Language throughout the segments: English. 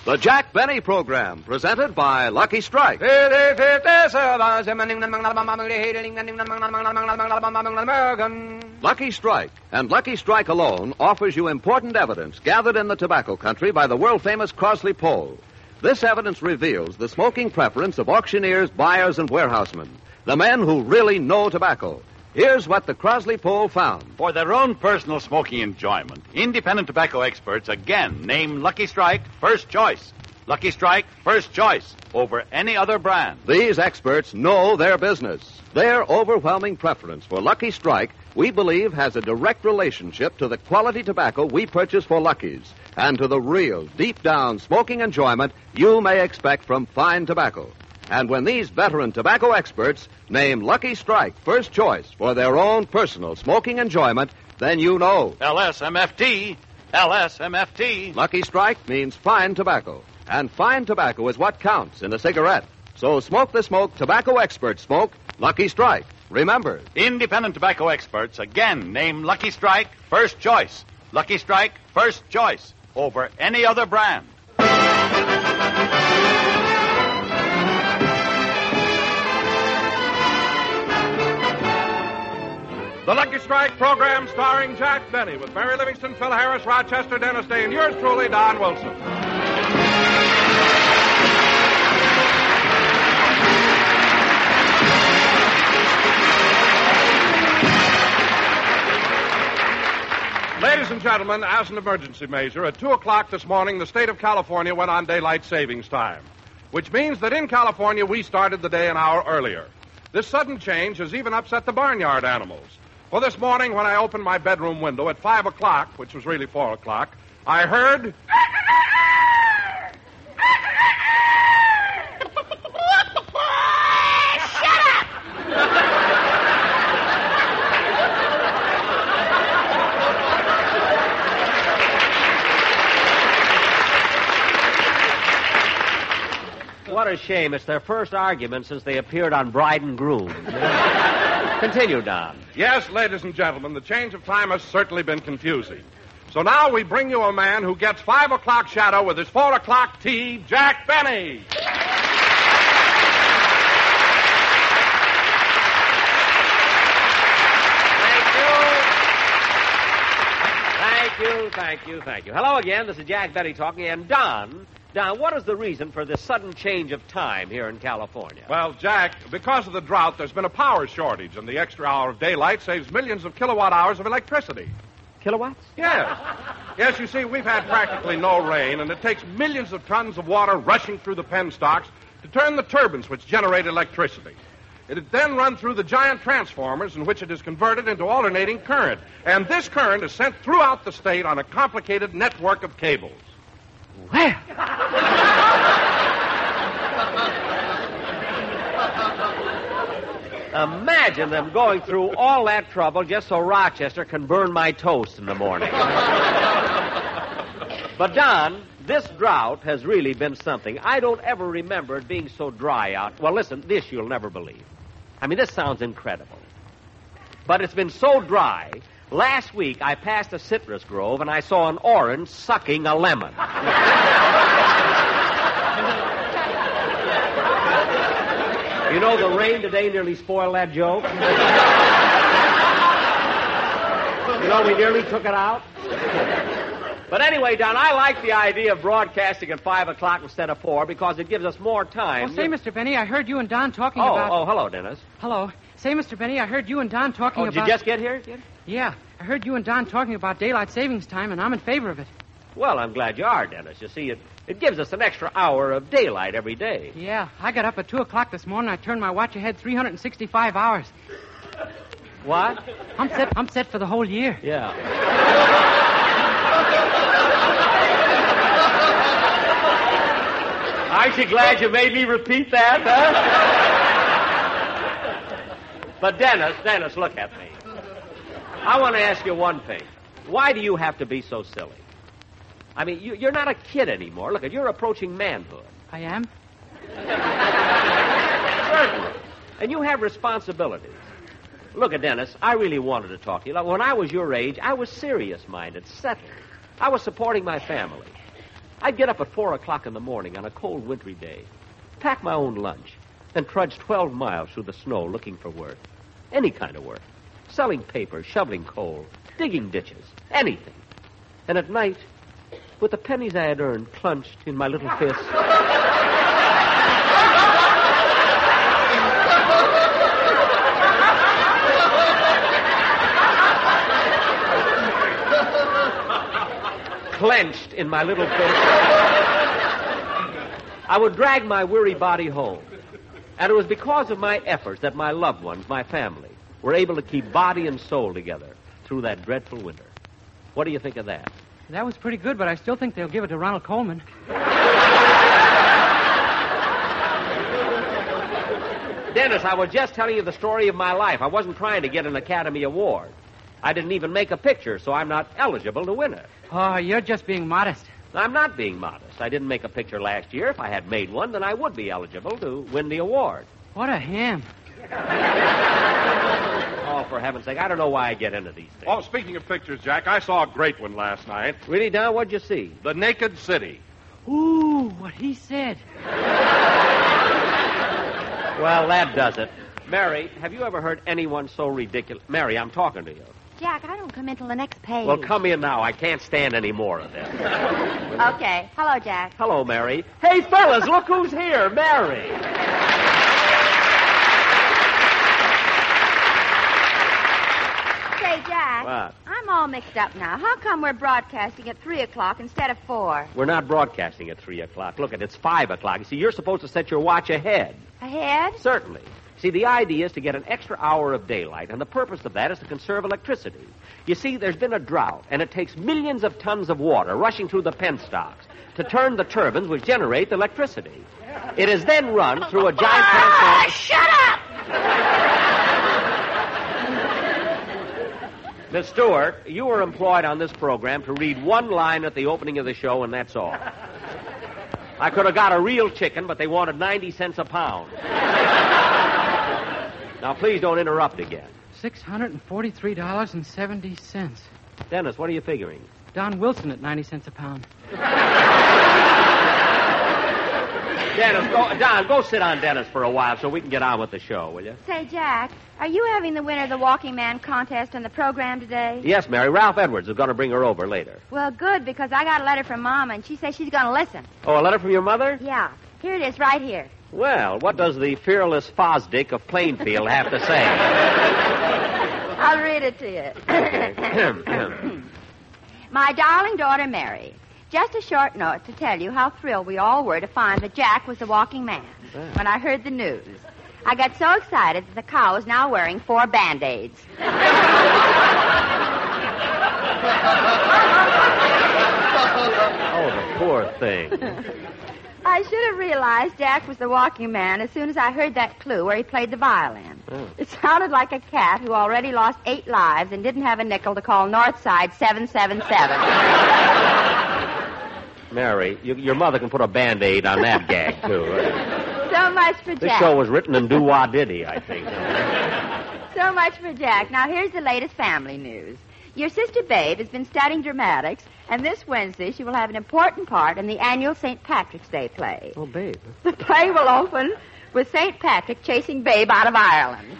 The Jack Benny Program, presented by Lucky Strike. Lucky Strike, and Lucky Strike alone, offers you important evidence gathered in the tobacco country by the world-famous Crosley poll. This evidence reveals the smoking preference of auctioneers, buyers, and warehousemen, the men who really know tobacco. Here's what the Crosley poll found. For their own personal smoking enjoyment, independent tobacco experts again name Lucky Strike first choice. Lucky Strike first choice over any other brand. These experts know their business. Their overwhelming preference for Lucky Strike, we believe, has a direct relationship to the quality tobacco we purchase for Lucky's and to the real, deep-down smoking enjoyment you may expect from fine tobacco. And when these veteran tobacco experts name Lucky Strike first choice for their own personal smoking enjoyment, then you know. LSMFT. LSMFT. Lucky Strike means fine tobacco. And fine tobacco is what counts in a cigarette. So smoke the smoke tobacco experts smoke Lucky Strike. Remember, independent tobacco experts again name Lucky Strike first choice. Lucky Strike first choice over any other brand. The Lucky Strike program starring Jack Benny with Mary Livingston, Phil Harris, Rochester, Dennis Day, and yours truly, Don Wilson. Ladies and gentlemen, as an emergency measure, at 2 o'clock this morning, the state of California went on daylight savings time, which means that in California we started the day an hour earlier. This sudden change has even upset the barnyard animals. For this morning, when I opened my bedroom window at 5 o'clock, which was really 4 o'clock, I heard... What a shame. It's their first argument since they appeared on Bride and Groom. Continue, Don. Yes, ladies and gentlemen, the change of time has certainly been confusing. So now we bring you a man who gets 5 o'clock shadow with his 4 o'clock tea, Jack Benny. Thank you. Hello again. This is Jack Benny talking. And Don, what is the reason for this sudden change of time here in California? Well, Jack, because of the drought, there's been a power shortage, and the extra hour of daylight saves millions of kilowatt hours of electricity. Kilowatts? Yes. Yes, you see, we've had practically no rain, and it takes millions of tons of water rushing through the penstocks to turn the turbines which generate electricity. It is then run through the giant transformers in which it is converted into alternating current. And this current is sent throughout the state on a complicated network of cables. Well. Imagine them going through all that trouble just so Rochester can burn my toast in the morning. But, Don, this drought has really been something. I don't ever remember it being so dry out. Well, listen, this you'll never believe. I mean, this sounds incredible. But it's been so dry. Last week, I passed a citrus grove, and I saw an orange sucking a lemon. You know, the rain today nearly spoiled that joke. You know, we nearly took it out. But anyway, Don, I like the idea of broadcasting at 5 o'clock instead of 4 because it gives us more time. Oh, say, Mr. Benny, I heard you and Don talking about... Oh, hello, Dennis. Hello. Say, Mr. Benny, I heard you and Don talking about... Did you just get here? Yeah, I heard you and Don talking about daylight savings time, and I'm in favor of it. Well, I'm glad you are, Dennis. You see, it gives us an extra hour of daylight every day. Yeah, I got up at 2 o'clock this morning. I turned my watch ahead 365 hours. What? I'm set for the whole year. Yeah. Aren't you glad you made me repeat that, huh? But, Dennis, look at me. I want to ask you one thing. Why do you have to be so silly? I mean, you're not a kid anymore. Look, you're approaching manhood. I am? Certainly. And you have responsibilities. Look, Dennis, I really wanted to talk to you. Look, when I was your age, I was serious-minded, settled. I was supporting my family. I'd get up at 4 o'clock in the morning on a cold, wintry day, pack my own lunch, and trudge 12 miles through the snow looking for work. Any kind of work. Selling paper, shoveling coal, digging ditches, anything. And at night, with the pennies I had earned clenched in my little fist, clenched in my little fist, I would drag my weary body home. And it was because of my efforts that my loved ones, my family, were able to keep body and soul together through that dreadful winter. What do you think of that? That was pretty good, but I still think they'll give it to Ronald Coleman. Dennis, I was just telling you the story of my life. I wasn't trying to get an Academy Award. I didn't even make a picture, so I'm not eligible to win it. Oh, you're just being modest. I'm not being modest. I didn't make a picture last year. If I had made one, then I would be eligible to win the award. What a ham. Oh, for heaven's sake, I don't know why I get into these things. Oh, speaking of pictures, Jack, I saw a great one last night. Really, Don? What'd you see? The Naked City. Ooh, what he said. Well, that does it. Mary, have you ever heard anyone so ridiculous? Mary, I'm talking to you. Jack, I don't come in till the next page. Well, come in now. I can't stand any more of this. Okay. Hello, Jack. Hello, Mary. Hey, fellas, look who's here. Mary. Say, Jack. What? I'm all mixed up now. How come we're broadcasting at 3 o'clock instead of 4? We're not broadcasting at 3 o'clock. Look, it's 5 o'clock. You see, you're supposed to set your watch ahead. Ahead? Certainly. See, the idea is to get an extra hour of daylight, and the purpose of that is to conserve electricity. You see, there's been a drought, and it takes millions of tons of water rushing through the penstocks to turn the turbines which generate electricity. It is then run through a giant transformer. Shut up! Miss Stewart, you were employed on this program to read one line at the opening of the show, and that's all. I could have got a real chicken, but they wanted 90 cents a pound. Now, please don't interrupt again. $643.70. Dennis, what are you figuring? Don Wilson at 90 cents a pound. Dennis, go sit on Dennis for a while so we can get on with the show, will you? Say, Jack, are you having the winner of the Walking Man contest on the program today? Yes, Mary. Ralph Edwards is going to bring her over later. Well, good, because I got a letter from Mama, and she says she's going to listen. Oh, a letter from your mother? Yeah. Here it is, right here. Well, what does the fearless Fosdick of Plainfield have to say? I'll read it to you. My darling daughter, Mary, just a short note to tell you how thrilled we all were to find that Jack was the walking man when I heard the news. I got so excited that the cow is now wearing 4 Band-Aids. Oh, the poor thing. I should have realized Jack was the walking man as soon as I heard that clue where he played the violin. Oh. It sounded like a cat who already lost 8 lives and didn't have a nickel to call Northside 777. Mary, your mother can put a Band-Aid on that gag, too. So much for This Jack. show was written in doo-wah diddy, I think. So much for Jack. Now, here's the latest family news. Your sister Babe has been studying dramatics, and this Wednesday she will have an important part in the annual St. Patrick's Day play. Oh, babe. The play will open with St. Patrick chasing Babe out of Ireland.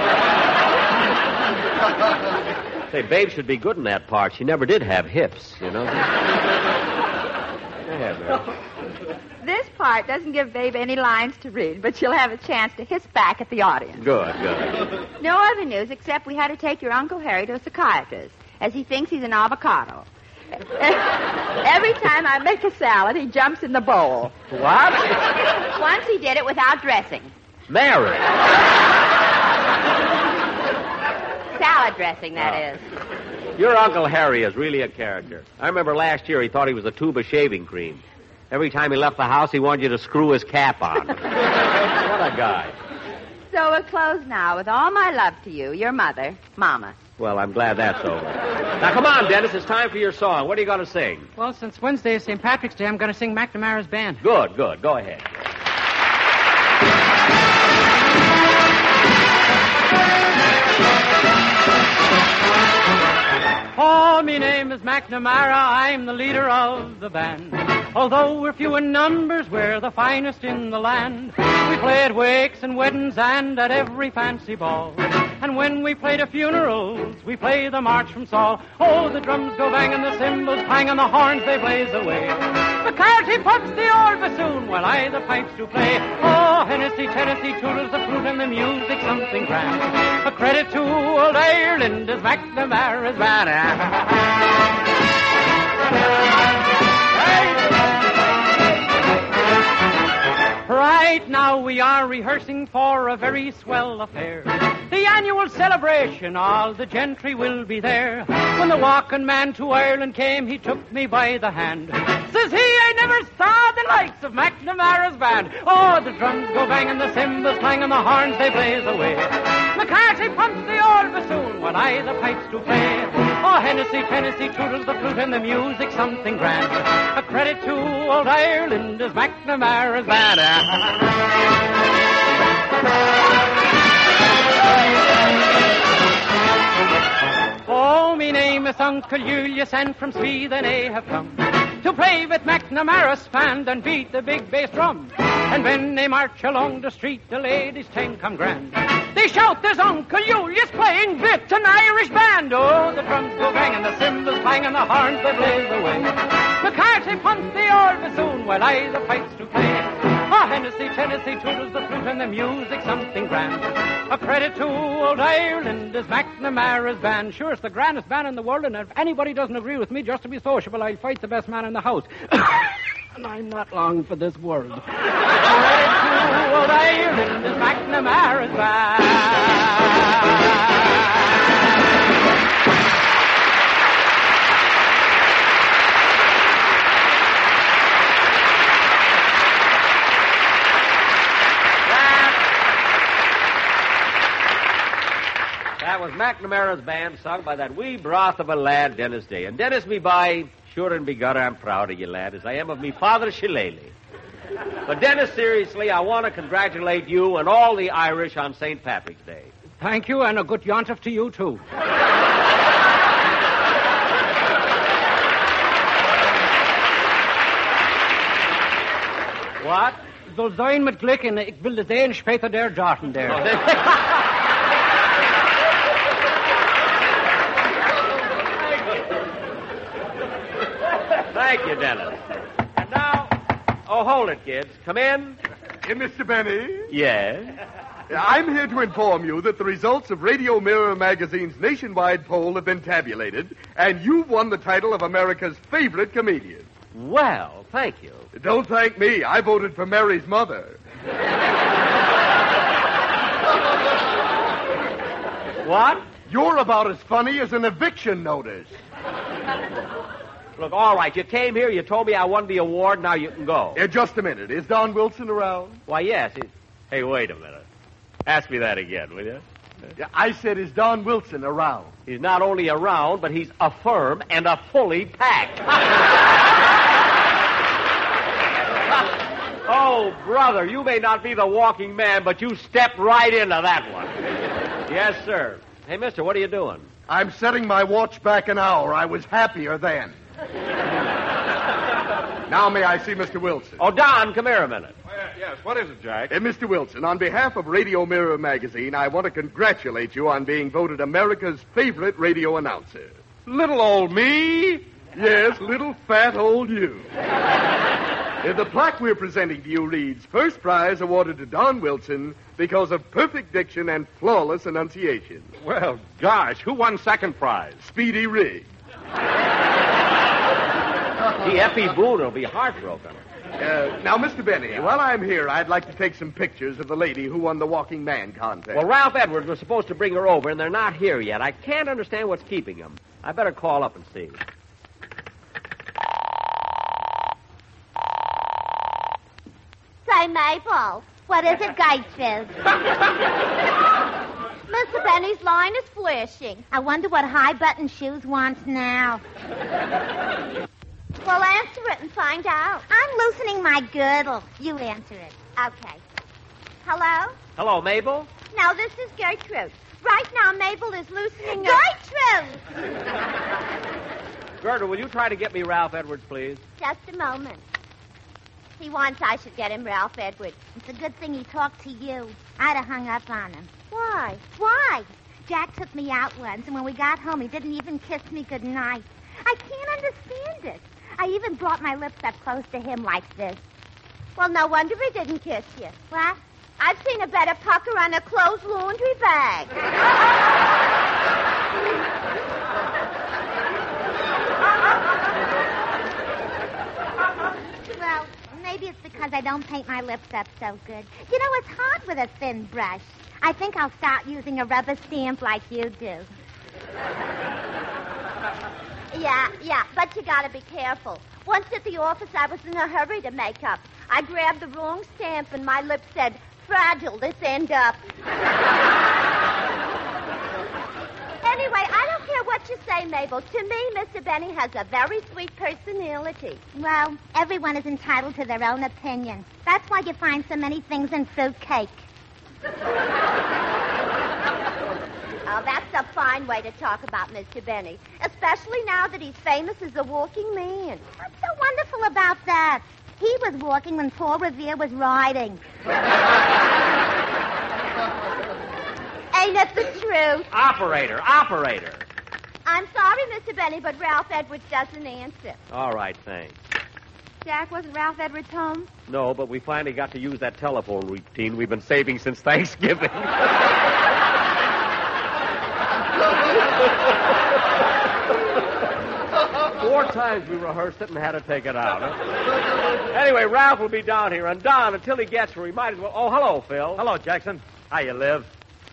Say, Babe should be good in that part. She never did have hips, you know. Go ahead, Mary. This part doesn't give Babe any lines to read, but she'll have a chance to hiss back at the audience. Good. No other news except we had to take your Uncle Harry to a psychiatrist, as he thinks he's an avocado. Every time I make a salad, he jumps in the bowl. What? Once he did it without dressing. Mary. Salad dressing, that is. Your Uncle Harry is really a character. I remember last year he thought he was a tube of shaving cream. Every time he left the house, he wanted you to screw his cap on. What a guy. So we'll close now with all my love to you, your mother, Mama. Well, I'm glad that's over. Now, come on, Dennis. It's time for your song. What are you going to sing? Well, since Wednesday is St. Patrick's Day, I'm going to sing McNamara's Band. Good. Go ahead. Oh, me name is McNamara. I'm the leader of the band. Although we're few in numbers, we're the finest in the land. We play at wakes and weddings and at every fancy ball. And when we play to funerals, we play the march from Saul. Oh, the drums go banging, the cymbals clang, and the horns they blaze away. McCarthy puts the old bassoon, while I the pipes do play. Oh, Hennessy, Tennessee, toodles the flute, and the music something grand. A credit to old Ireland is McNamara's band. Right now we are rehearsing for a very swell affair. The annual celebration, all the gentry will be there. When the walking man to Ireland came, he took me by the hand. Says he, I never saw the likes of McNamara's band. Oh, the drums go banging, the cymbals clang, and the horns they blaze away. McCarthy pumps the old bassoon, while I the pipes do play. Oh, Hennessy, Tennessee, toodles the flute, and the music something grand. A credit to old Ireland is McNamara's band. Oh, me name is Uncle Julius, and from Sweden I have come to play with McNamara's band and beat the big bass drum. And when they march along the street, the ladies think come grand. They shout, there's Uncle Julius playing with an Irish band. Oh, the drums go banging, the cymbals clang, and the horns they blaze away. McCarthy pumps the old bassoon, while I the pipes do play. Oh, Hennessy, Tennessee, toodles the flute, and the music something grand. A credit to old Ireland is McNamara's band. Sure, it's the grandest band in the world, and if anybody doesn't agree with me, just to be sociable, I'll fight the best man in the house. And I'm not long for this world. A credit to old Ireland is McNamara's band. That was McNamara's band, sung by that wee broth of a lad, Dennis Day. And Dennis, me by, sure and be God, I'm proud of you, lad, as I am of me father, Shillelagh. But Dennis, seriously, I want to congratulate you and all the Irish on St. Patrick's Day. Thank you, and a good yontif to you, too. What? Those zijn met glik en ik wil de Deen speter der daten der. Thank you, Dennis. And now, oh, hold it, kids. Come in. Mr. Benny? Yes? I'm here to inform you that the results of Radio Mirror magazine's nationwide poll have been tabulated, and you've won the title of America's favorite comedian. Well, thank you. Don't thank me. I voted for Mary's mother. What? You're about as funny as an eviction notice. Look, all right, you came here, you told me I won the award, now you can go. Just a minute. Is Don Wilson around? Why, yes. Hey, wait a minute. Ask me that again, will you? Yeah, I said, is Don Wilson around? He's not only around, but he's a firm and a fully packed. Oh, brother, you may not be the walking man, but you stepped right into that one. Yes, sir. Hey, mister, what are you doing? I'm setting my watch back an hour. I was happier then. Now may I see Mr. Wilson? Oh, Don, come here a minute. Yes, what is it, Jack? Mr. Wilson, on behalf of Radio Mirror magazine, I want to congratulate you on being voted America's favorite radio announcer. Little old me? Yes, little fat old you. The plaque we're presenting to you reads, first prize awarded to Don Wilson because of perfect diction and flawless enunciation. Well, gosh, who won second prize? Speedy Riggs. Gee, Effie Boone will be heartbroken. Now, Mr. Benny, while I'm here, I'd like to take some pictures of the lady who won the Walking Man contest. Well, Ralph Edwards was supposed to bring her over, and they're not here yet. I can't understand what's keeping them. I better call up and see. Say, Mabel, what is it, Gatesville? Mr. Benny's line is flashing. I wonder what high-button shoes wants now. Well, answer it and find out. I'm loosening my girdle. You answer it. Okay. Hello? Hello, Mabel? No, this is Gertrude. Right now, Mabel is loosening Gertrude! Gertrude, will you try to get me Ralph Edwards, please? Just a moment. He wants I should get him Ralph Edwards. It's a good thing he talked to you. I'd have hung up on him. Why? Why? Jack took me out once, and when we got home, he didn't even kiss me goodnight. I can't understand it. I even brought my lips up close to him like this. Well, no wonder he didn't kiss you. What? I've seen a better pucker on a closed laundry bag. Well, maybe it's because I don't paint my lips up so good. You know, it's hard with a thin brush. I think I'll start using a rubber stamp like you do. Yeah, but you gotta be careful. Once at the office, I was in a hurry to make up. I grabbed the wrong stamp and my lips said, fragile this end up. Anyway, I don't care what you say, Mabel. To me, Mr. Benny has a very sweet personality. Well, everyone is entitled to their own opinion. That's why you find so many things in fruitcake. Oh, that's a fine way to talk about Mr. Benny, especially now that he's famous as a walking man. What's so wonderful about that? He was walking when Paul Revere was riding. Ain't it the truth? Operator. I'm sorry, Mr. Benny, but Ralph Edwards doesn't answer. All right, thanks. Jack, wasn't Ralph Edwards home? No, but we finally got to use that telephone routine we've been saving since Thanksgiving. 4 times we rehearsed it and had to take it out. Huh? Anyway, Ralph will be down here. And Don, until he gets here, we might as well... Oh, hello, Phil. Hello, Jackson. How you live?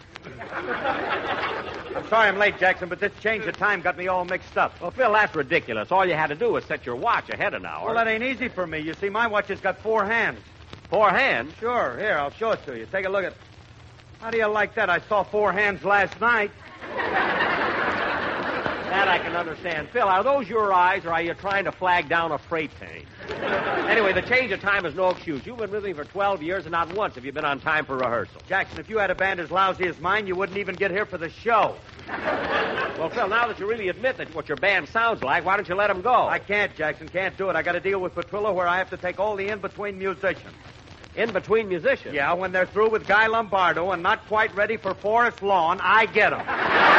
I'm sorry I'm late, Jackson, but this change of time got me all mixed up. Well, Phil, that's ridiculous. All you had to do was set your watch ahead an hour. Well, that ain't easy for me. You see, my watch has got 4 hands. 4 hands? Sure. Here, I'll show it to you. Take a look at... How do you like that? I saw 4 hands last night. That I can understand. Phil, are those your eyes, or are you trying to flag down a freight train? Anyway, the change of time is no excuse. You've been with me for 12 years, and not once have you been on time for rehearsal. Jackson, if you had a band as lousy as mine, you wouldn't even get here for the show. Well, Phil, now that you really admit that what your band sounds like, why don't you let them go? I can't, Jackson. Can't do it. I got to deal with Petrillo where I have to take all the in-between musicians. In-between musicians? Yeah, when they're through with Guy Lombardo and not quite ready for Forest Lawn, I get them.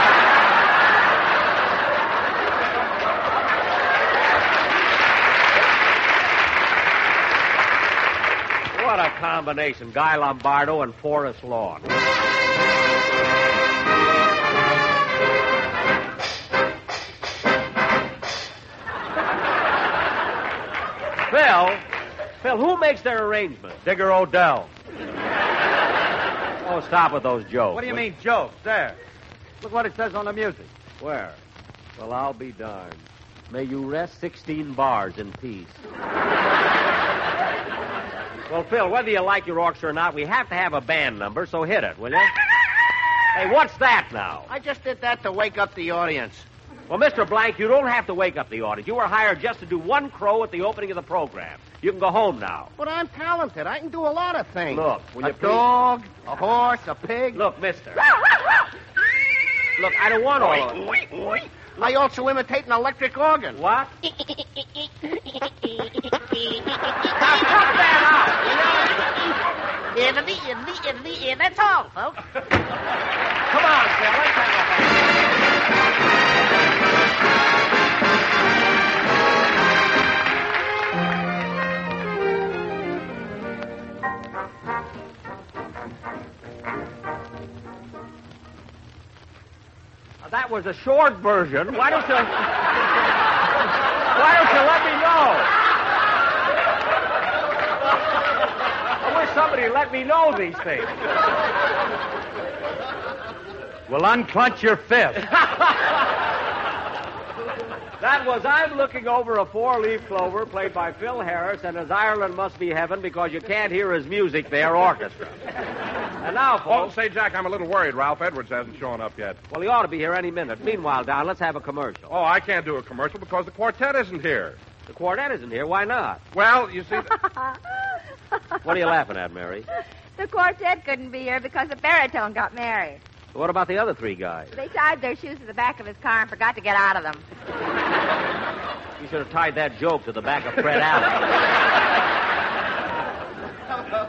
What a combination, Guy Lombardo and Forest Lawn. Phil, who makes their arrangements? Digger Odell. Oh, stop with those jokes. What do you mean, jokes? There. Look what it says on the music. Where? Well, I'll be darned. May you rest 16 bars in peace. Well, Phil, whether you like your orchestra or not, we have to have a band number, so hit it, will you? Hey, what's that now? I just did that to wake up the audience. Well, Mr. Blank, you don't have to wake up the audience. You were hired just to do one crow at the opening of the program. You can go home now. But I'm talented. I can do a lot of things. Look, will you a dog, a horse, a pig. Look, mister. Look, I don't want all of it. I also imitate an electric organ. What? Now, cut that out. That's all, folks. Come on, Phil. Let's have a That was a short version. Why don't you let me know? I wish somebody would let me know these things. Well, unclench your fist. That was I'm Looking Over a Four-Leaf Clover, played by Phil Harris, and His Ireland Must Be Heaven because you can't hear his music there, orchestra. And now, folks... Oh, say, Jack, I'm a little worried. Ralph Edwards hasn't shown up yet. Well, he ought to be here any minute. Meanwhile, Don, let's have a commercial. Oh, I can't do a commercial because the quartet isn't here. The quartet isn't here? Why not? Well, you see... What are you laughing at, Mary? The quartet couldn't be here because the baritone got married. What about the other 3 guys? They tied their shoes to the back of his car and forgot to get out of them. You should have tied that joke to the back of Fred Allen.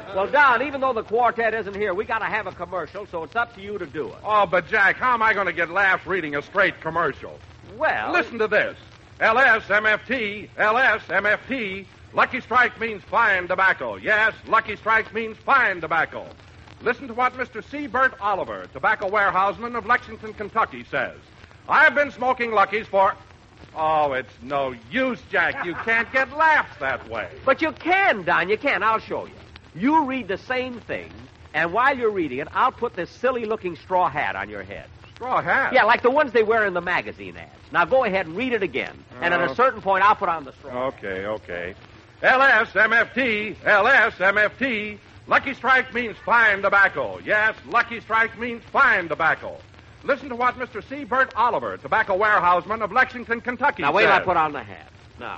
Well, Don, even though the quartet isn't here, we got to have a commercial, so it's up to you to do it. Oh, but Jack, how am I going to get laughs reading a straight commercial? Well, Listen to this. LSMFT, LSMFT. Lucky Strike means fine tobacco. Yes, Lucky Strike means fine tobacco. Listen to what Mr. C. Bert Oliver, tobacco warehouseman of Lexington, Kentucky, says. I've been smoking Luckies for... Oh, it's no use, Jack. You can't get laughs that way. But you can, Don. You can. I'll show you. You read the same thing, and while you're reading it, I'll put this silly-looking straw hat on your head. Straw hat? Yeah, like the ones they wear in the magazine ads. Now go ahead and read it again. And at a certain point, I'll put on the straw. Okay. LSMFT, LSMFT. Lucky Strike means fine tobacco. Yes, Lucky Strike means fine tobacco. Listen to what Mr. C. Bert Oliver, tobacco warehouseman of Lexington, Kentucky, Now wait till says. I put on the hat. Now.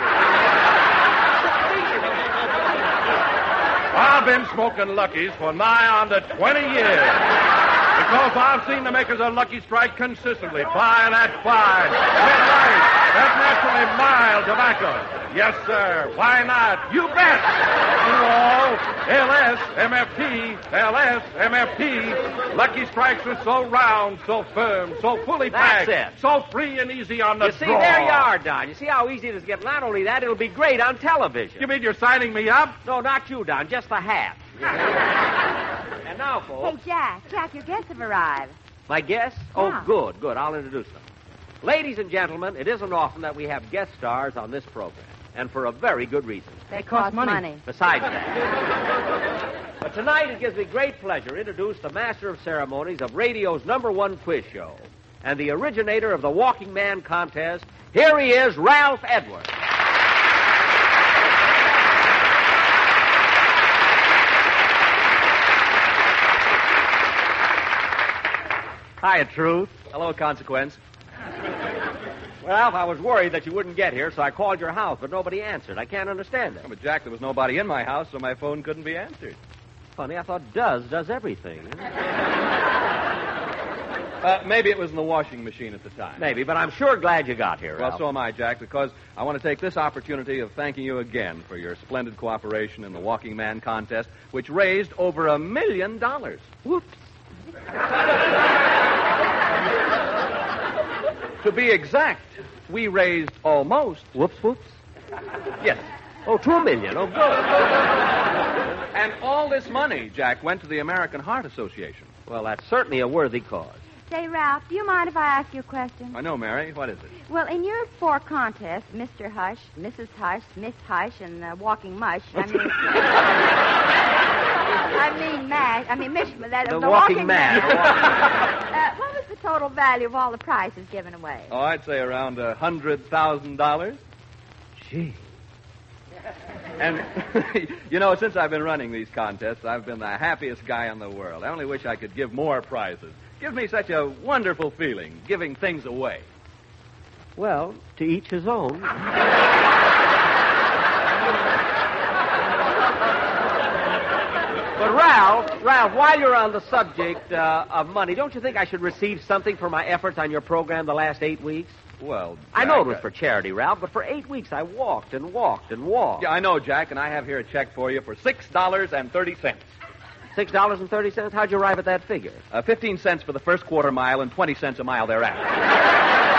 I've been smoking Luckies for nigh on to 20 years. Because I've seen the makers of Lucky Strike consistently buy that fine, midnight, that naturally mild tobacco. Yes, sir. Why not? You bet. LSMFT. Lucky Strikes are so round, so firm, so fully packed. That's it. So free and easy on the You see, draw. there you are, Don. You see how easy it is to get. Not only that, it'll be great on television. You mean you're signing me up? No, not you, Don. Just the hat. And now, folks. Hey, Jack, your guests have arrived. My guests? Oh, Yeah. good. I'll introduce them. Ladies and gentlemen, it isn't often that we have guest stars on this program, and for a very good reason. They cost money. Besides that. But tonight it gives me great pleasure to introduce the master of ceremonies of radio's #1 quiz show and the originator of the Walking Man contest. Here he is, Ralph Edwards. Hiya, Truth. Hello, Consequence. Ralph, I was worried that you wouldn't get here, so I called your house, but nobody answered. I can't understand it. Oh, but, Jack, there was nobody in my house, so my phone couldn't be answered. Funny, I thought does everything. Maybe it was in the washing machine at the time. Maybe, but I'm sure glad you got here, Well, Ralph. so am I, Jack, because I want to take this opportunity of thanking you again for your splendid cooperation in the Walking Man contest, which raised over $1 million. Whoops. To be exact, we raised almost... Whoops. Yes. Oh, $2 million. Oh, good. And all this money, Jack, went to the American Heart Association. Well, that's certainly a worthy cause. Say, Ralph, do you mind if I ask you a question? I know, Mary. What is it? Well, in your 4 contests, Mr. Hush, Mrs. Hush, Miss Hush, and Walking Mush, The Walking Man. What was the total value of all the prizes given away? Oh, I'd say around $100,000. Gee. And, since I've been running these contests, I've been the happiest guy in the world. I only wish I could give more prizes. Gives me such a wonderful feeling, giving things away. Well, to each his own. But Ralph, while you're on the subject of money, don't you think I should receive something for my efforts on your program the last 8 weeks? Well, Jack, I know it was for charity, Ralph, but for 8 weeks I walked and walked and walked. Yeah, I know, Jack, and I have here a check for you for $6.30. $6.30? How'd you arrive at that figure? 15 cents for the first quarter mile and 20 cents a mile thereafter.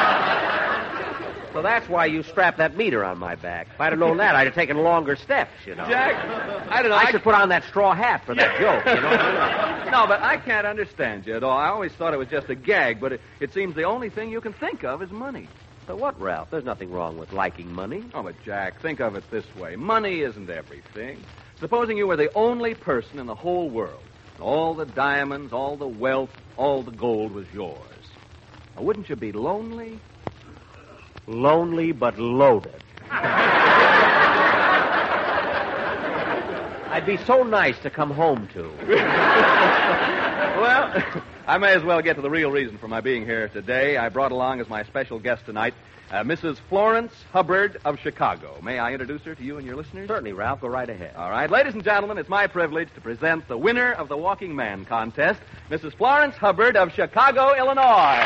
So that's why you strapped that meter on my back. If I'd have known that, I'd have taken longer steps, Jack, I don't know. I should put on that straw hat for that joke, No, but I can't understand you at all. I always thought it was just a gag, but it seems the only thing you can think of is money. So what, Ralph? There's nothing wrong with liking money. Oh, but Jack, think of it this way. Money isn't everything. Supposing you were the only person in the whole world, and all the diamonds, all the wealth, all the gold was yours. Now, wouldn't you be lonely? Lonely but loaded. I'd be so nice to come home to. Well, I may as well get to the real reason for my being here today. I brought along as my special guest tonight Mrs. Florence Hubbard of Chicago. May I introduce her to you and your listeners? Certainly, Ralph. Go right ahead. All right. Ladies and gentlemen, it's my privilege to present the winner of the Walking Man contest, Mrs. Florence Hubbard of Chicago, Illinois.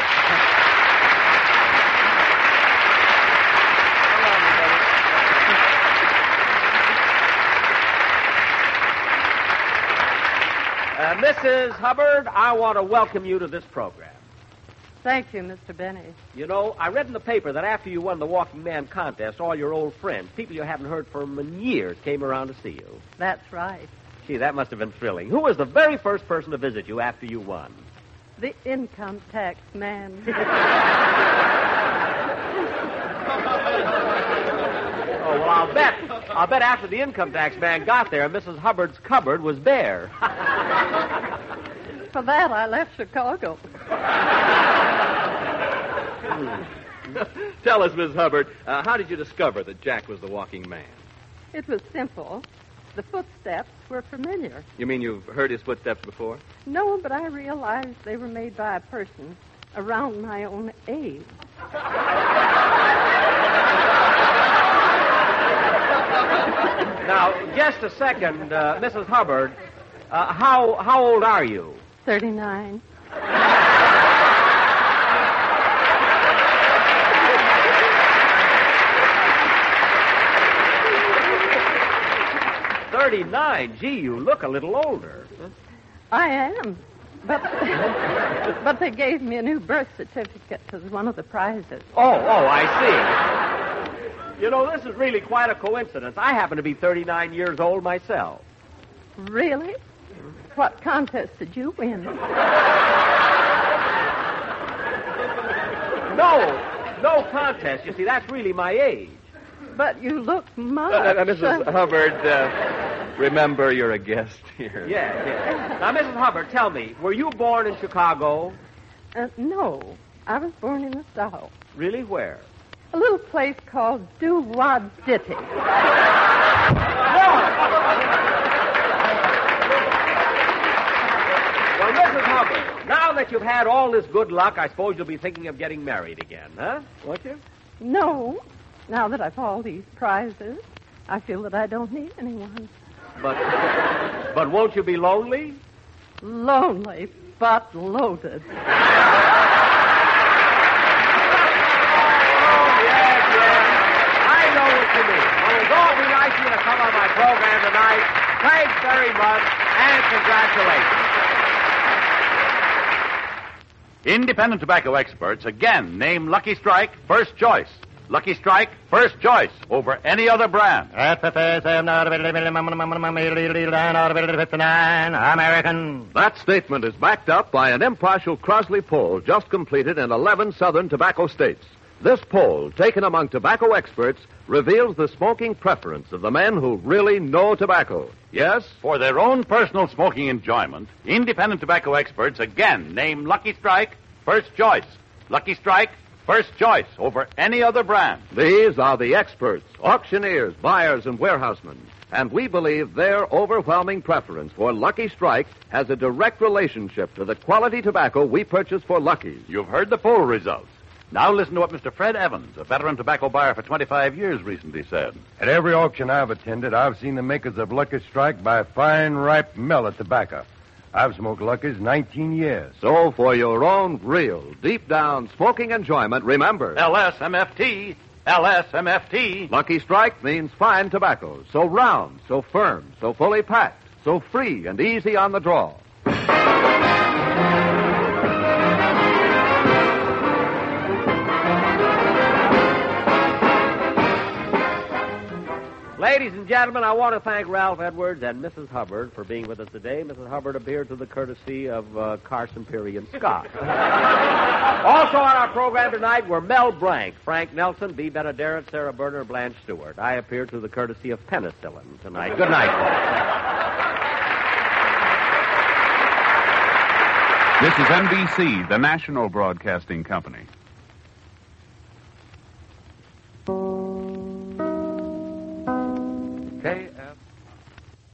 Mrs. Hubbard, I want to welcome you to this program. Thank you, Mr. Benny. You know, I read in the paper that after you won the Walking Man contest, all your old friends, people you haven't heard from in years, came around to see you. That's right. Gee, that must have been thrilling. Who was the very first person to visit you after you won? The income tax man. Oh, well, I'll bet after the income tax man got there, Mrs. Hubbard's cupboard was bare. For that, I left Chicago. Tell us, Miss Hubbard, how did you discover that Jack was the walking man? It was simple. The footsteps were familiar. You mean you've heard his footsteps before? No, but I realized they were made by a person around my own age. Now, just a second, Mrs. Hubbard, how old are you? 39. Gee, you look a little older. I am. But they gave me a new birth certificate as one of the prizes. Oh, I see. You know, this is really quite a coincidence. I happen to be 39 years old myself. Really? What contest did you win? No contest. You see, that's really my age. But you look much... Mrs. Hubbard, remember you're a guest here. Yeah. Now, Mrs. Hubbard, tell me, were you born in Chicago? No. I was born in the South. Really, where? A little place called Duwad City. Well, Mrs. Hubbard, now that you've had all this good luck, I suppose you'll be thinking of getting married again, huh? Won't you? No. Now that I've all these prizes, I feel that I don't need anyone. But won't you be lonely? Lonely, but loaded. Yes. I know what you mean. Well, it's all be nice of you to come on my program tonight. Thanks very much, and congratulations. Independent tobacco experts again name Lucky Strike first choice. Lucky Strike first choice over any other brand. American. That statement is backed up by an impartial Crosley poll just completed in 11 southern tobacco states. This poll, taken among tobacco experts, reveals the smoking preference of the men who really know tobacco. Yes? For their own personal smoking enjoyment, independent tobacco experts again name Lucky Strike first choice. Lucky Strike first choice over any other brand. These are the experts, auctioneers, buyers, and warehousemen. And we believe their overwhelming preference for Lucky Strike has a direct relationship to the quality tobacco we purchase for Lucky's. You've heard the poll results. Now listen to what Mr. Fred Evans, a veteran tobacco buyer for 25 years, recently said. At every auction I've attended, I've seen the makers of Lucky Strike buy fine, ripe, mellow tobacco. I've smoked Lucky's 19 years. So for your own real, deep-down smoking enjoyment, remember... LSMFT. LSMFT. Lucky Strike means fine tobacco. So round, so firm, so fully packed, so free and easy on the draw. Ladies and gentlemen, I want to thank Ralph Edwards and Mrs. Hubbard for being with us today. Mrs. Hubbard appeared through the courtesy of Carson Peary and Scott. Also on our program tonight were Mel Blanc, Frank Nelson, B. Benaderet, Sarah Berner, Blanche Stewart. I appeared through the courtesy of Penicillin tonight. Good night. This is NBC, the national broadcasting company. Okay.